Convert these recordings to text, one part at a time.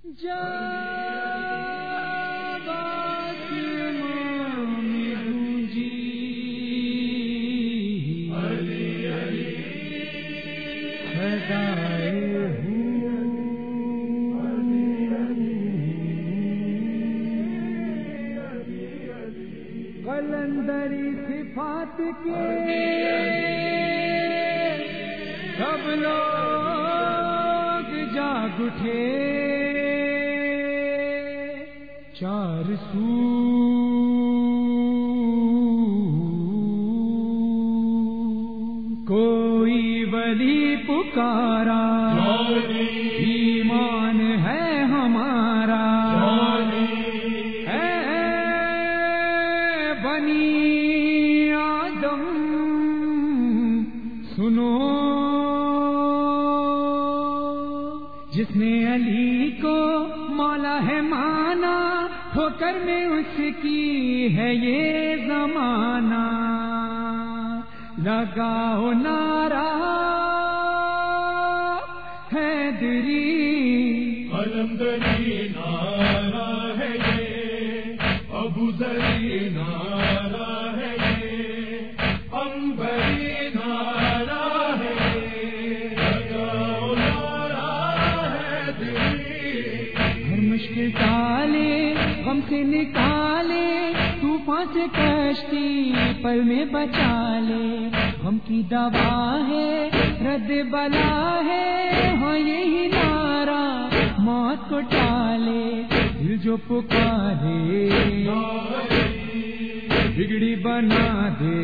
قلندری صفات کے سب لوگ جاگ اٹھے، چار سو کوئی ولی پکارا، ایمان ہے ہمارا، بنی آدم سنو، جس نے علی کو مولا ہے مانا، ٹھوکر میں اس کی ہے یہ زمانہ، لگاؤ نعرہ حیدری، قلندری نعرہ ہے یہ، ابوذری نعرہ ہے یہ، عنبری نعرہ ہے یہ، لگاؤ نعرہ حیدری۔ ہر مشکل ٹالے، غم سے نکالے، طوفان سے کشتی پل میں بچا لے، غم کی دوا ہے، رد بلا ہے، ہاں یہی نعرہ موت کو ٹالے، دل جو پکارے بگڑی بنا دے،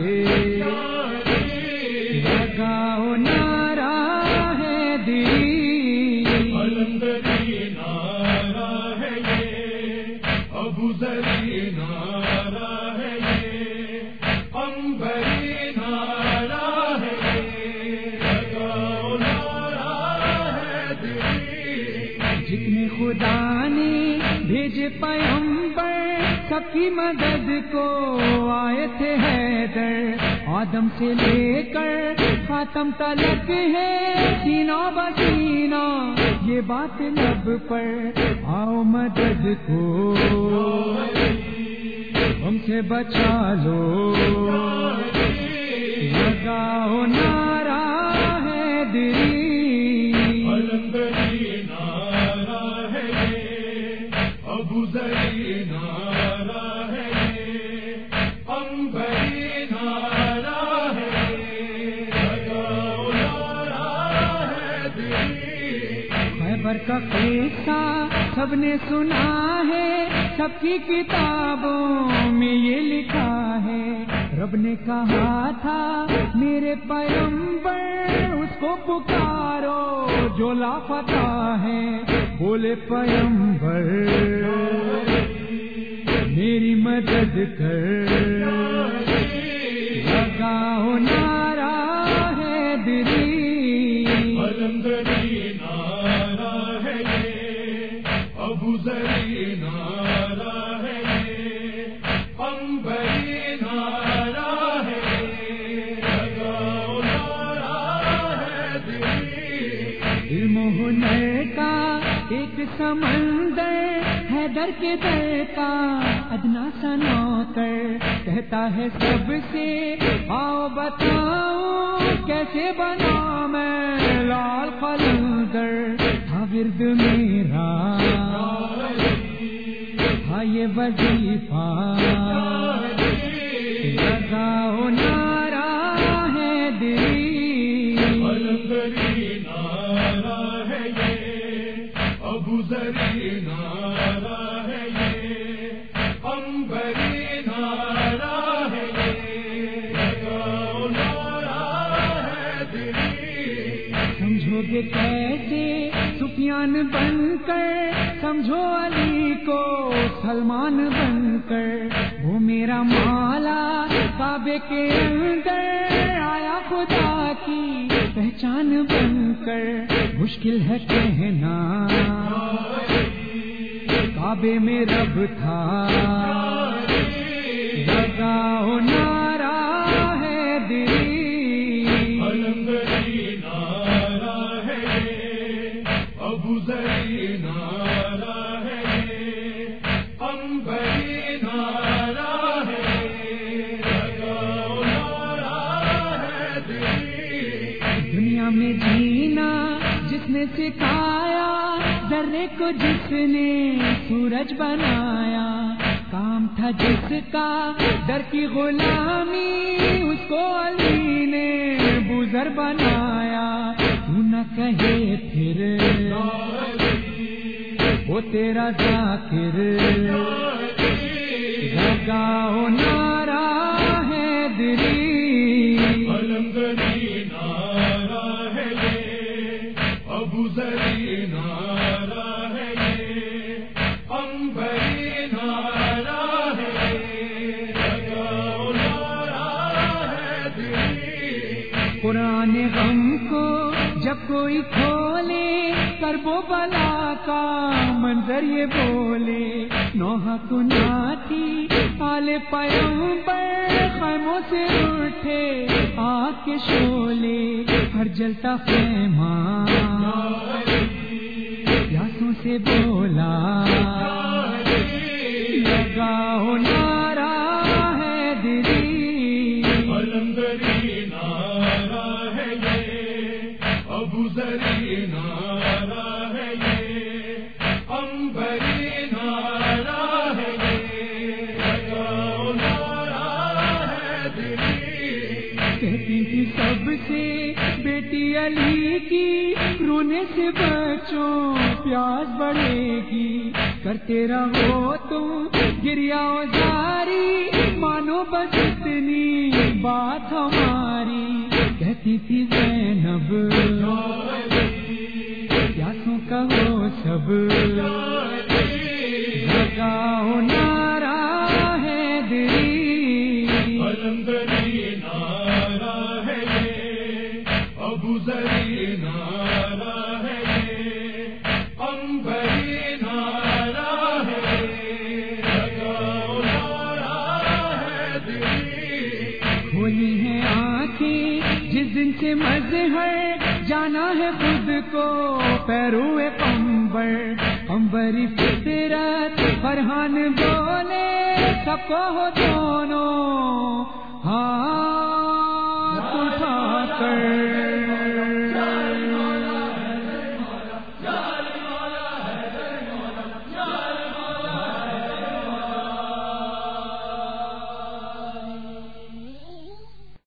لگاؤ نعرہ حیدری، قلندری نعرہ ہے یہ، ابوذری نعرہ ہے یہ، عنبری نعرہ ہے یہ، لگاؤ نعرہ حیدری۔ جتنے خدا نے بھیجے پیغمبر، سب کی مدد کو آئے تھے حیدر، آدم سے لے کر خاتم تلک ہے، سینہ بسینہ یہ بات لب پر، آؤ مدد کو ہم سے بچا لو، لگاؤ نعرہ حیدری، قلندری نعرہ ہے یہ، ابوذری نعرہ ہے یہ، عنبری نعرہ ہے یہ، لگاؤ نعرہ حیدری۔ خیبر کا قصہ سب نے سنا ہے، سب کی کتابوں میں یہ لکھا ہے، رب نے کہا تھا میرے پیغمبر، اس کو پکارو جو لاپتہ ہے، بولے پیغمبر میری مدد کر، لگاؤ نعرہ حیدری، قلندری نعرہ ہے یہ، ابوذری نعرہ ہے یہ، عنبری نعرہ ہے یہ، لگاؤ نعرہ حیدری۔ علم و ہنر کا ایک سمندر، حیدر کے در کا ادنا سا نوکر، کہتا ہے سب سے آؤ بتاؤ کیسے بنا میں لال قلندر، تھا ورد میرا تھا یہ وظیفہ، لگاؤ نعرہ حیدری، قلندری نعرہ ہے یہ، ابوذری نعرہ ہے یہ، عنبری نعرہ ہے یہ، لگاؤ نعرہ حیدری۔ سمجھو گے کیسے سفیان بن کر، سمجھو علی کو سلمان بن کر، وہ میرا مولا کعبے کے اندر آیا خدا کی پہچان بن کر، مشکل ہے کہنا کعبے میں رب تھا، لگاؤ نعرہ حیدری، قلندری نعرہ ہے یہ، ابوذری نعرہ سکھایا ذرے کو جس نے سورج بنایا، کام تھا جس کا در کی غلامی، اس کو علی نے بزر بنایا۔ تو نہ کہے پھر وہ تیرا ذاکر، لگاؤ نعرہ حیدری، علمگری نعرہ ہے یہ، ابوذری نعرہ ہے یہ، عنبری نعرہ ہے یہ، لگاؤ نعرہ حیدری۔ قرآن غم کو جب کوئی کھولے، کرب و بلا کا منظر یہ بولے، نوح کناتی آل پیغمبر، خیموں سے اٹھے آگ کے شعلے، ہر جلتا خیمہ پیاسوں سے بولا، لگاؤ نعرہ حیدری، علمگری نعرہ ہے یہ، ابوذری نعرہ ہے یہ، عنبری نعرہ ہے یہ، لگاؤ نعرہ حیدری۔ کہتی تھی سب سے بیٹی علی کی، رونے سے بچوں پیاس بڑھے گی، کرتے رہو تم گریا جاری، مانو بس اتنی بات ہماری۔ کہتی تھی زینب پیاسوں کا ہو سب، لگاؤ نعرہ حیدری، علمگری نعرہ ہے یہ، ابوذری نعرہ ہے یہ، عنبری نعرہ ہے یہ، لگاؤ نعرہ حیدری۔ کھولی ہیں آنکھیں جس دن سے مظہر، جانا ہے خود کو پیروئے قمبر، قمبری فطرت فرحان بولے، سب کو ہو دونوں ہاتھ اٹھا کر